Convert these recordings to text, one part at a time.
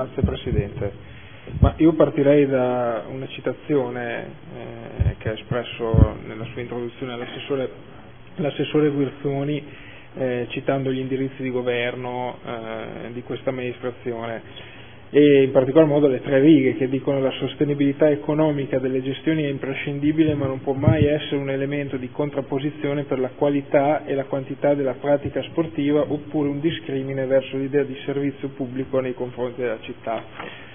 Grazie Presidente. Ma io partirei da una citazione che ha espresso nella sua introduzione l'assessore Guirzoni, citando gli indirizzi di governo di questa amministrazione, e in particolar modo le 3 righe che dicono: la sostenibilità economica delle gestioni è imprescindibile ma non può mai essere un elemento di contrapposizione per la qualità e la quantità della pratica sportiva, oppure un discrimine verso l'idea di servizio pubblico nei confronti della città.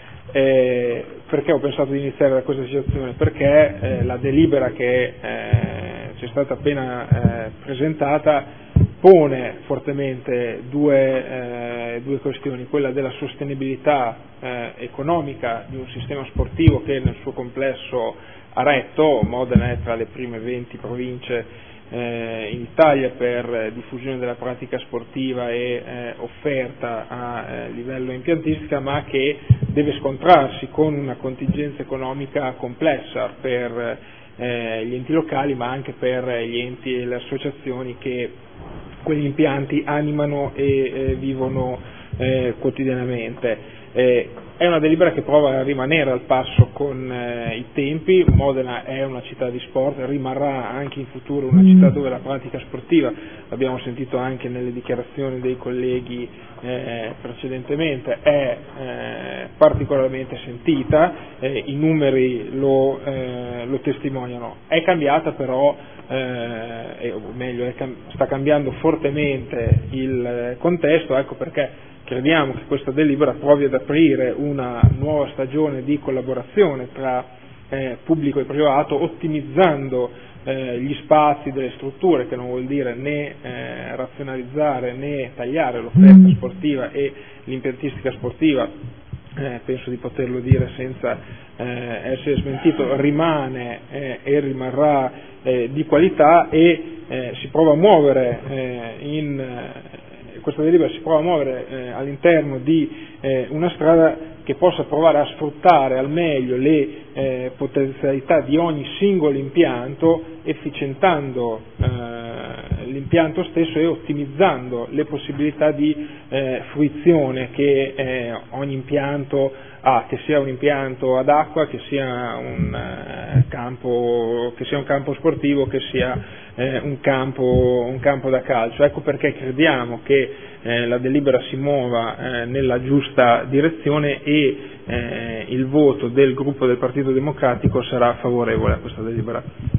Perché ho pensato di iniziare da questa situazione? Perché la delibera che ci è stata appena presentata pone fortemente due questioni: quella della sostenibilità economica di un sistema sportivo che nel suo complesso ha retto. Modena è tra le prime 20 province in Italia per diffusione della pratica sportiva e offerta a livello impiantistica, ma che deve scontrarsi con una contingenza economica complessa per gli enti locali, ma anche per gli enti e le associazioni che quegli impianti animano e vivono quotidianamente. È una delibera che prova a rimanere al passo con i tempi. Modena è una città di sport, rimarrà anche in futuro una città dove la pratica sportiva, l'abbiamo sentito anche nelle dichiarazioni dei colleghi precedentemente, è particolarmente sentita, i numeri lo testimoniano. È cambiata però, o meglio, sta cambiando fortemente il contesto, ecco perché crediamo che questa delibera provi ad aprire una nuova stagione di collaborazione tra pubblico e privato, ottimizzando gli spazi delle strutture, che non vuol dire né razionalizzare né tagliare l'offerta sportiva e l'impiantistica sportiva, penso di poterlo dire senza essere smentito, rimane e rimarrà di qualità, e si prova a muovere questa delibera si prova a muovere all'interno di una strada che possa provare a sfruttare al meglio le potenzialità di ogni singolo impianto, efficientando l'impianto stesso e ottimizzando le possibilità di fruizione che ogni impianto ha, che sia un impianto ad acqua, che sia un campo sportivo, che sia un campo da calcio. Ecco perché crediamo che la delibera si muova nella giusta direzione, e il voto del gruppo del Partito Democratico sarà favorevole a questa delibera.